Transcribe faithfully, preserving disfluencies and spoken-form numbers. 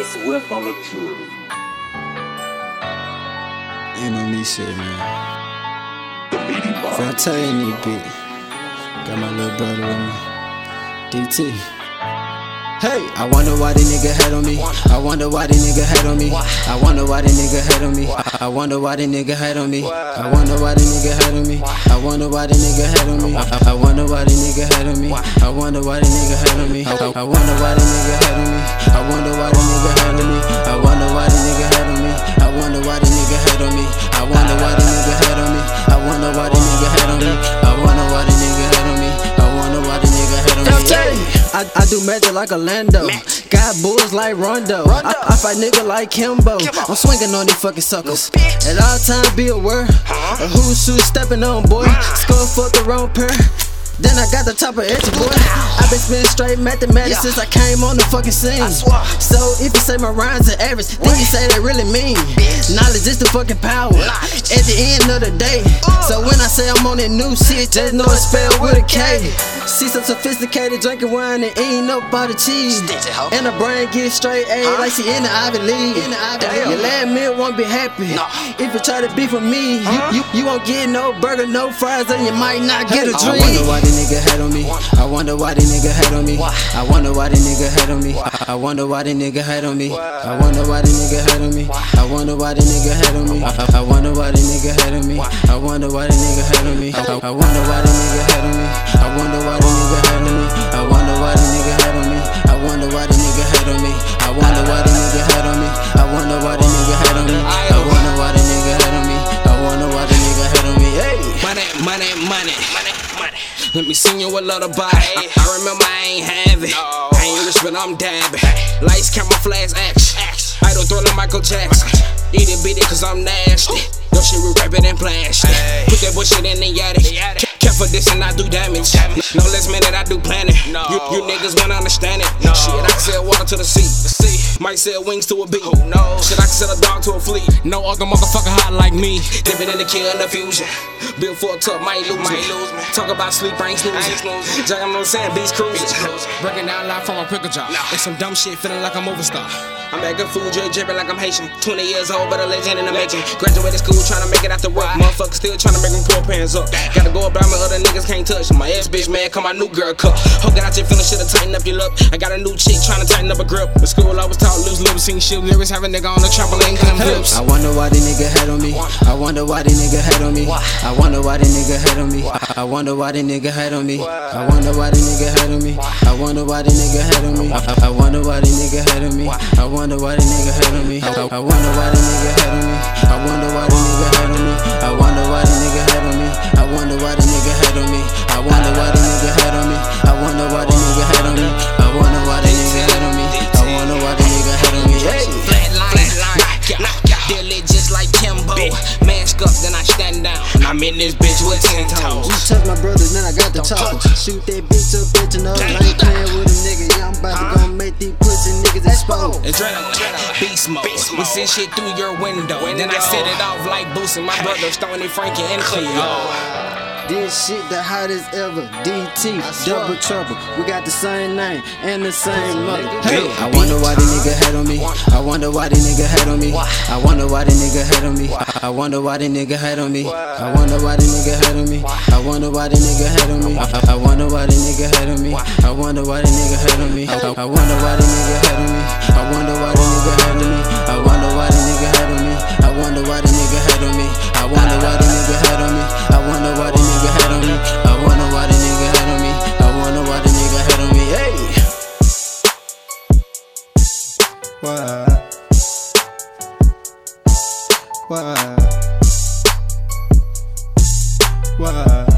Swift on the truth. Ain't no me shit, man. The meaty box. If I tell you any bit, got my little brother with me, D T. Hey, I wonder why the nigga had on me. I wonder why the nigga had on me. I wonder why the nigga had on me. I wonder why the nigga had on me. I wonder why the nigga had on me. I wonder why the nigga had on me. I wonder why the nigga had on me. I wonder why the nigga had on me. I wonder why the nigga had on me. I wonder why the nigga had on me. I wonder why the nigga had on me. I wonder why the nigga had on me. I wonder why the nigga had on me. I wonder why the nigga had on me. I wonder why the nigga had on me. I wonder why the nigga had on me. I, I do magic like Orlando. Got bulls like Rondo. I, I fight nigga like Kimbo. I'm swinging on these fucking suckers. At all times be aware of who's shoes stepping on, boy. Score for the wrong pair. Then I got the top of edge, boy. I been spinning straight mathematics since I came on the fucking scene. So if you say my rhymes are average, then you say they really mean. Knowledge is the fucking power at the end of the day. So when I say I'm on that new shit, just know it's spelled with a K. See some sophisticated drinking wine and eating up all the cheese, and the brain get straight A like she in the Ivy League. Your last meal won't be happy if you try to beef with me. You, you, you won't get no burger, no fries, and you might not get a drink. I wonder why the nigga had on me. I wonder why the nigga had on me. I wonder why the nigga had on me. I wonder why the nigga had on me. I wonder why the nigga had on me. I wonder why the nigga had on me. I wonder why the nigga had on me. I wonder why the nigga had on me. I wonder why the nigga had on me. I wonder why the nigga had on me. I wonder why the nigga had on me. I wonder why the nigga had on me. I wonder why the nigga had on me. I wonder why the nigga had on me. I wonder why the nigga had on me. I wonder why the nigga had on me. Hey, money, money, money, money, money. Let me sing you a lullaby. I, I remember I ain't have it. I ain't rich, but I'm dabbing. Lights, camera, flash, action. I don't throw like Michael Jackson. Eat it, beat it, cause I'm nasty. Your shit we wrap it in plastic. Put that bullshit in the attic. Care for this and I do damage. No less minute I do planning. You, you niggas won't understand it. Shit, I can sell water to the sea. Might sell wings to a bee. Shit, I can sell a dog to a flea. No other motherfucker hot like me. Dipping in the kill and the fusion. Built for a tub, might lose me. Talk about sleep, I ain't snoozing. Jacking on the sand, beats cruising. Breaking down live from a pickle job. It's some dumb shit, feeling like I'm overstar. I'm back in food, J dripping like I'm Haitian. twenty years old, but a legend in the making. Graduated school, trying to make it after work. Motherfuckers still trying to make them poor pants up. Gotta go about me, other niggas can't touch. My ex bitch mad, come my new girl cup. Hope that I just feeling shit'll tighten up your lip. I got a new chick trying to tighten up a grip. In school, I was taught loose lips, seen shit. Lyrics have a nigga on the trampoline, cutting flips. I wonder why the nigga had on me. I wonder why the nigga had on me. I wonder why the nigga had on me. I wonder why the nigga had on me. I wonder why the nigga had on me. I wonder why the nigga had on me. I wonder why the nigga had on me. I wonder why the nigga had on me. I wonder why the nigga had on me. I wonder why the nigga had on me. I wonder why the nigga had on me. I wonder why the nigga had on me. I wonder why the nigga had on me. I wonder why the nigga had on me. I wonder why the nigga had on me. I wonder why the nigga had on me. Flatline, flatline, deal it just like Kimbo. Mask up, then I stand down. I'm in this bitch with ten toes. You touch my brothers, then I got the talk. Shoot that bitch up, bitch, and I ain't playing with a nigga. Yeah, I'm about to go make these pussy niggas explode. Adrenaline, beast mode. We send shit through your window. Then I set it off like Boosie. My brother, Stoney, Frankie, and Cleo. This shit the hottest ever. D T, double trouble. We got the same name and the same mother. Hey, I wonder why the nigga had on me. I wonder why the nigga had on me. I wonder why the nigga had on me. I wonder why the nigga had on me. I wonder why the nigga had on me. I wonder why the nigga had on me. I wonder why the nigga had on me. I wonder why the nigga had on me. I wonder why the nigga had on me. I wonder why the nigga had on me. I wonder why the nigga had on me. I wonder why the nigga had on me. I wonder why the nigga had on me. I wonder why the nigga had on me. I wonder why the nigga had on me. I wonder why the nigga had on me. Hey. Why? Why? Why?